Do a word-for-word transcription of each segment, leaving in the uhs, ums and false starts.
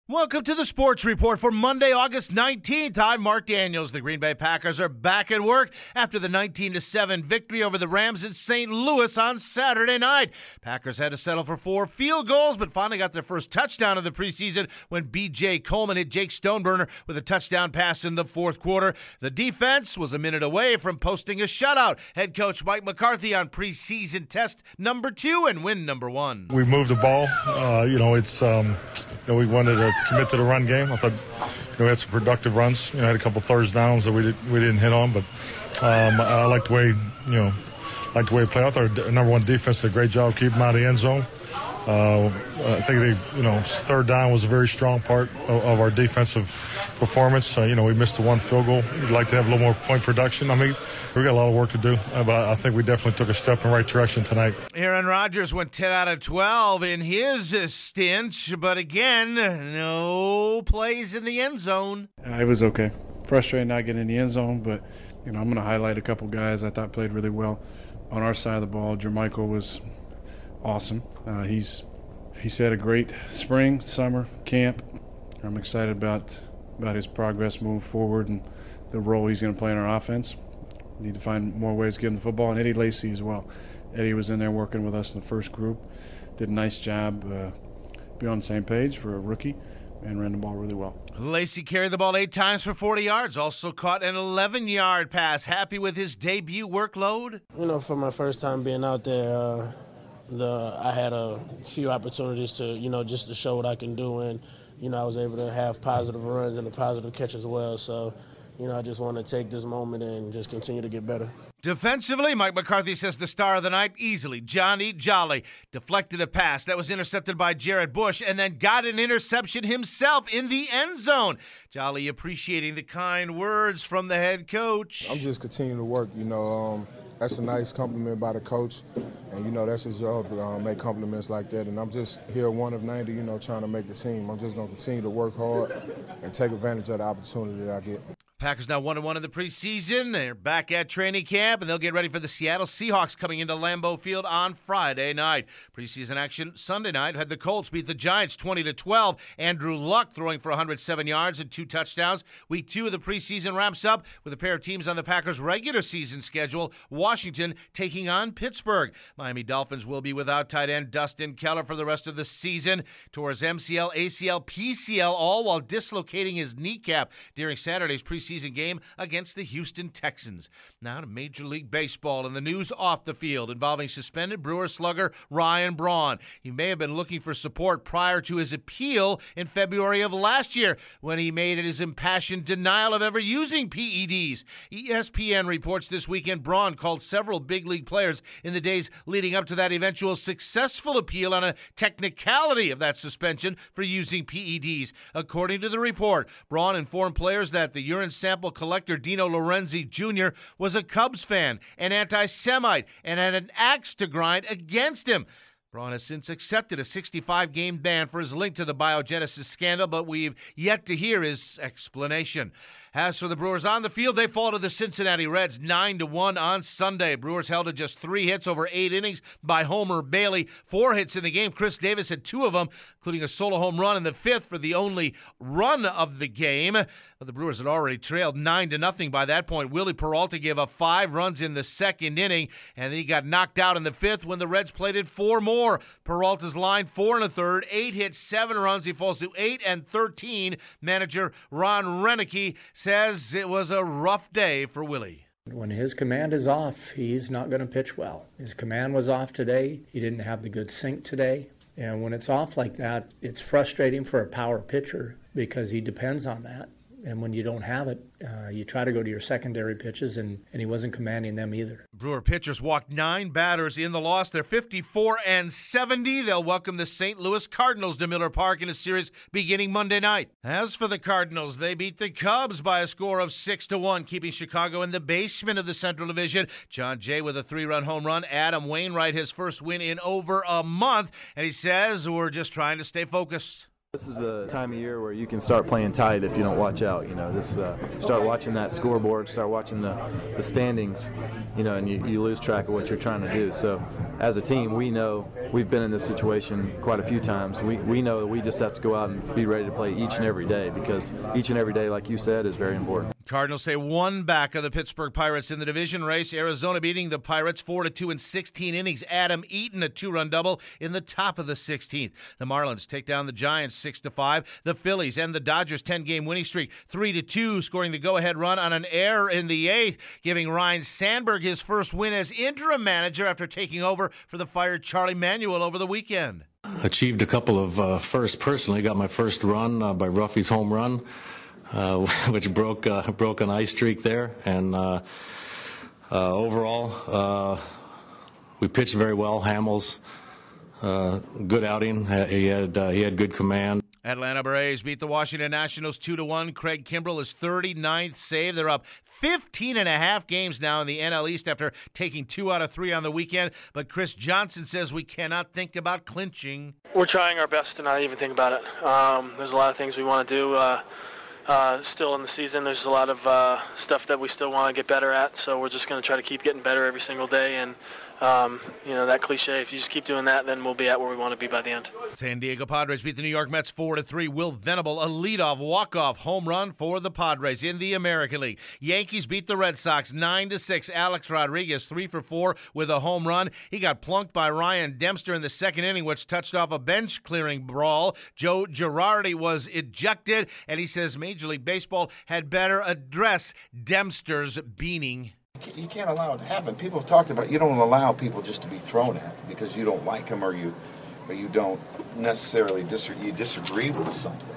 Welcome to the Sports Report for Monday, August nineteenth. I'm Mark Daniels. The Green Bay Packers are back at work after the nineteen to seven victory over the Rams in Saint Louis on Saturday night. Packers had to settle for four field goals, but finally got their first touchdown of the preseason when B J Coleman hit Jake Stoneburner with a touchdown pass in the fourth quarter. The defense was a minute away from posting a shutout. Head coach Mike McCarthy on preseason test number two and win number one. We moved the ball. Uh, you know, it's um, you know, we wanted to commit to the run game. I thought, you know, we had some productive runs. You know, had a couple third downs that we did, we didn't hit on, but um, I like the way, you know, like the way we play. I thought our number one defense did a great job keeping them out of the end zone. Uh, I think they, you know, third down was a very strong part of, of our defensive performance. Uh, you know, we missed the one field goal. We'd like to have a little more point production. I mean, we got a lot of work to do, uh, but I think we definitely took a step in the right direction tonight. Aaron Rodgers went ten out of twelve in his uh, stint, but again, no plays in the end zone. Uh, it was okay. Frustrating not getting in the end zone, but, you know, I'm going to highlight a couple guys I thought played really well. On our side of the ball, Jermichael was awesome. Uh, he's he's had a great spring, summer, camp. I'm excited about about his progress moving forward and the role he's going to play in our offense. We need to find more ways to get him the football, and Eddie Lacy as well. Eddie was in there working with us in the first group, did a nice job, uh, be on the same page for a rookie, and ran the ball really well. Lacy carried the ball eight times for forty yards, also caught an eleven-yard pass. Happy with his debut workload? You know, for my first time being out there, uh, The, I had a few opportunities to, you know, just to show what I can do, and, you know, I was able to have positive runs and a positive catch as well. So, you know, I just want to take this moment and just continue to get better. Defensively, Mike McCarthy says the star of the night easily, Johnny Jolly, deflected a pass that was intercepted by Jared Bush and then got an interception himself in the end zone. Jolly appreciating the kind words from the head coach. I'm just continuing to work, you know. Um, that's a nice compliment by the coach, and, you know, that's his job to um, make compliments like that. And I'm just here one of ninety, you know, trying to make the team. I'm just going to continue to work hard and take advantage of the opportunity that I get. Packers now one and one in the preseason. They're back at training camp, and they'll get ready for the Seattle Seahawks coming into Lambeau Field on Friday night. Preseason action Sunday night had the Colts beat the Giants twenty to twelve. Andrew Luck throwing for one hundred seven yards and two touchdowns. Week two of the preseason wraps up with a pair of teams on the Packers' regular season schedule. Washington taking on Pittsburgh. Miami Dolphins will be without tight end Dustin Keller for the rest of the season. Tore his M C L, A C L, P C L, all while dislocating his kneecap during Saturday's preseason season game against the Houston Texans. Now to Major League Baseball and the news off the field involving suspended Brewers slugger Ryan Braun. He may have been looking for support prior to his appeal in February of last year when he made his impassioned denial of ever using P E Ds. E S P N reports this weekend Braun called several big league players in the days leading up to that eventual successful appeal on a technicality of that suspension for using P E Ds. According to the report, Braun informed players that the urine sample collector Dino Lorenzi Junior was a Cubs fan, an anti-Semite, and had an axe to grind against him. Braun has since accepted a sixty-five game ban for his link to the biogenesis scandal, but we've yet to hear his explanation. As for the Brewers on the field, they fall to the Cincinnati Reds nine to one on Sunday. Brewers held to just three hits over eight innings by Homer Bailey. Four hits in the game. Chris Davis had two of them, including a solo home run in the fifth for the only run of the game. But the Brewers had already trailed nine to nothing by that point. Willie Peralta gave up five runs in the second inning, and then he got knocked out in the fifth when the Reds plated four more. Peralta's line four and a third, eight hits, seven runs. He falls to eight and thirteen. Manager Ron Renicky says it was a rough day for Willie. When his command is off, he's not going to pitch well. His command was off today. He didn't have the good sink today. And when it's off like that, it's frustrating for a power pitcher because he depends on that. And when you don't have it, uh, you try to go to your secondary pitches, and, and he wasn't commanding them either. Brewer pitchers walked nine batters in the loss. They're fifty-four and seventy. They'll welcome the Saint Louis Cardinals to Miller Park in a series beginning Monday night. As for the Cardinals, they beat the Cubs by a score of six to one, keeping Chicago in the basement of the Central Division. John Jay with a three-run home run. Adam Wainwright, his first win in over a month. And he says, we're just trying to stay focused. This is the time of year where you can start playing tight if you don't watch out. You know, just uh, start watching that scoreboard, start watching the, the standings, you know, and you, you lose track of what you're trying to do. So as a team, we know we've been in this situation quite a few times. We, we know that we just have to go out and be ready to play each and every day, because each and every day, like you said, is very important. Cardinals say one back of the Pittsburgh Pirates in the division race. Arizona beating the Pirates four to two in sixteen innings. Adam Eaton, a two-run double in the top of the sixteenth. The Marlins take down the Giants six to five. The Phillies end the Dodgers ten-game winning streak three to two, scoring the go-ahead run on an error in the eighth, giving Ryan Sandberg his first win as interim manager after taking over for the fired Charlie Manuel over the weekend. Achieved a couple of uh, firsts personally. Got my first run uh, by Ruffy's home run, uh, which broke uh, broke an ice streak there. And uh, uh, overall, uh, we pitched very well. Hamels, uh, good outing. He had uh, he had good command. Atlanta Braves beat the Washington Nationals two to one. Craig Kimbrell is thirty-ninth save. They're up fifteen and a half games now in the N L East after taking two out of three on the weekend. But Chris Johnson says we cannot think about clinching. We're trying our best to not even think about it. Um, there's a lot of things we want to do uh, uh, still in the season. There's a lot of uh, stuff that we still want to get better at. So we're just going to try to keep getting better every single day. And Um, you know, that cliche, if you just keep doing that, then we'll be at where we want to be by the end. San Diego Padres beat the New York Mets four to three. Will Venable, a leadoff walk-off home run for the Padres in the American League. Yankees beat the Red Sox nine to six. Alex Rodriguez three for four with a home run. He got plunked by Ryan Dempster in the second inning, which touched off a bench-clearing brawl. Joe Girardi was ejected, and he says Major League Baseball had better address Dempster's beaning. You can't allow it to happen. People have talked about you don't allow people just to be thrown at because you don't like them or you, or you don't necessarily dis- you disagree with something.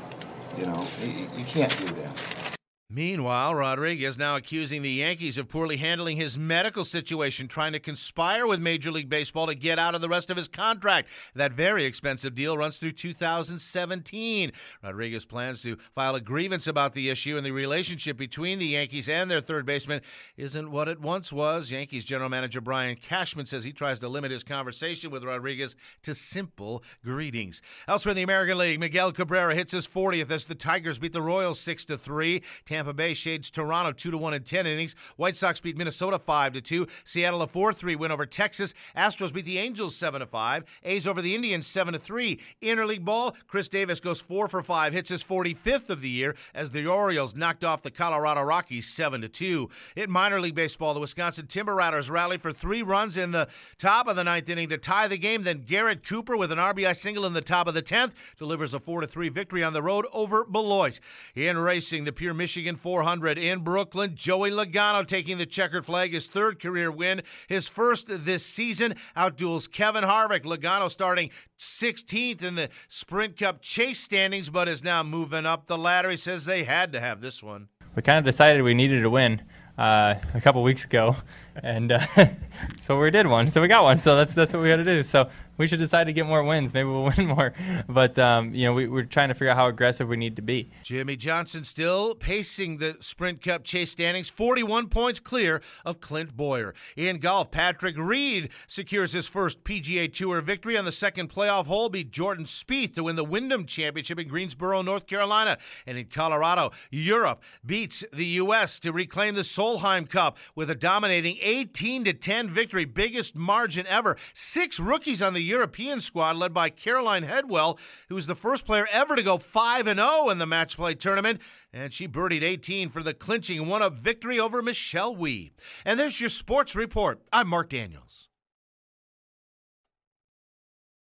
You know, you, you can't do that. Meanwhile, Rodriguez now accusing the Yankees of poorly handling his medical situation, trying to conspire with Major League Baseball to get out of the rest of his contract. That very expensive deal runs through two thousand seventeen. Rodriguez plans to file a grievance about the issue, and the relationship between the Yankees and their third baseman isn't what it once was. Yankees general manager Brian Cashman says he tries to limit his conversation with Rodriguez to simple greetings. Elsewhere in the American League, Miguel Cabrera hits his fortieth as the Tigers beat the Royals six to three. Tampa Bay shades Toronto two to one in ten innings. White Sox beat Minnesota five to two. Seattle a four three win over Texas. Astros beat the Angels seven to five. A's over the Indians seven to three. Interleague ball, Chris Davis goes four for five, hits his forty-fifth of the year as the Orioles knocked off the Colorado Rockies seven to two. In minor league baseball, the Wisconsin Timber Rattlers rallied for three runs in the top of the ninth inning to tie the game. Then Garrett Cooper with an R B I single in the top of the tenth delivers a four to three victory on the road over Beloit. In racing, the Pure Michigan four hundred in Brooklyn, Joey Logano taking the checkered flag, his third career win, his first this season, outduels Kevin Harvick. Logano starting sixteenth in the Sprint Cup chase standings, but is now moving up the ladder. He says they had to have this one. We kind of decided we needed to win uh, a couple weeks ago, and uh, so we did one. So we got one. So that's that's what we got to do. So we should decide to get more wins. Maybe we'll win more. But, um, you know, we, we're trying to figure out how aggressive we need to be. Jimmy Johnson still pacing the Sprint Cup chase standings, forty-one points clear of Clint Boyer. In golf, Patrick Reed secures his first P G A Tour victory on the second playoff hole, beat Jordan Spieth to win the Wyndham Championship in Greensboro, North Carolina. And in Colorado, Europe beats the U S to reclaim the Solheim Cup with a dominating eighteen to ten victory, biggest margin ever. Six rookies on the European squad led by Caroline Headwell, who was the first player ever to go five and oh in the match play tournament, and she birdied eighteen for the clinching one-up victory over Michelle Wie. And there's your sports report. I'm Mark Daniels.